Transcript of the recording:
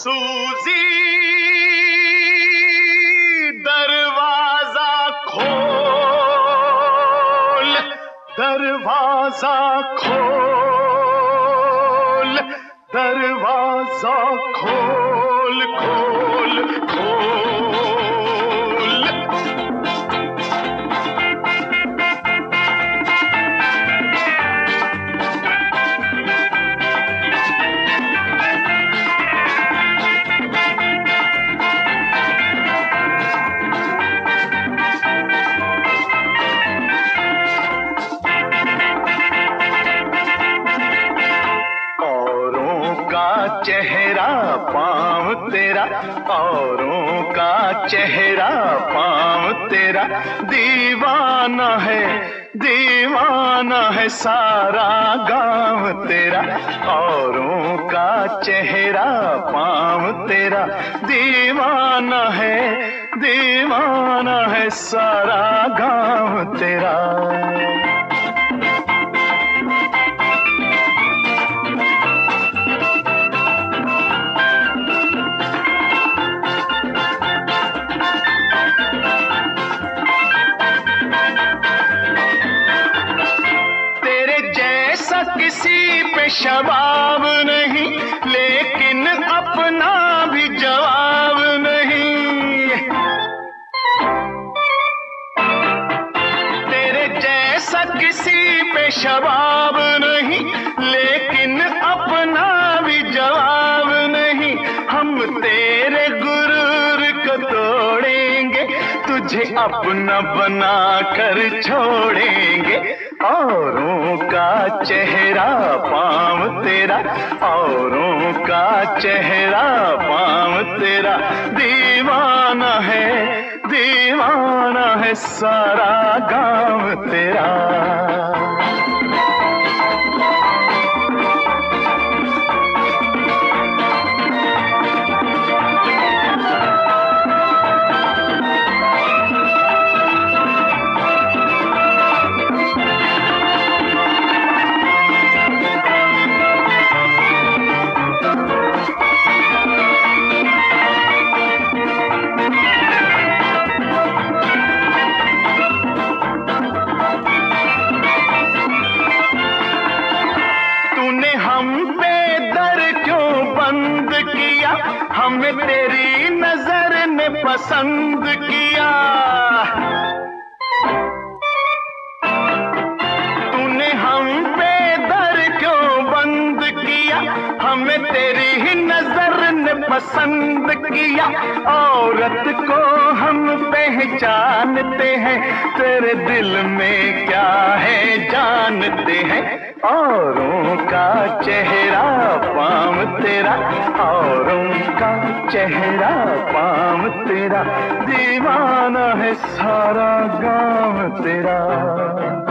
सूजी दरवाजा खोल, दरवाजा खोल, दरवाजा खोल खोल खोल। चेहरा पाँव तेरा, औरों का चेहरा पाँव तेरा, दीवाना है सारा गाँव तेरा। औरों का चेहरा पाँव तेरा, दीवाना है सारा गाँव तेरा। किसी पे शबाब नहीं, लेकिन अपना भी जवाब नहीं। तेरे जैसा किसी पे शबाब नहीं, लेकिन अपना भी जवाब नहीं। हम तेरे गुरूर को तोड़ेंगे, तुझे अपना बना कर छोड़ेंगे। औरों का चेहरा पाँव तेरा, औरों का चेहरा पाँव तेरा, दीवाना है सारा गाँव तेरा। हमें तेरी नजर ने पसंद किया, तूने हम पे दर क्यों बंद किया। हमें तेरी ही नजर ने पसंद किया। औरत को हम पहचानते हैं, तेरे दिल में क्या है जानते हैं। औरों का चेहरा पाँव तेरा, औरों का चेहरा पाँव तेरा, दीवाना है सारा गाँव तेरा।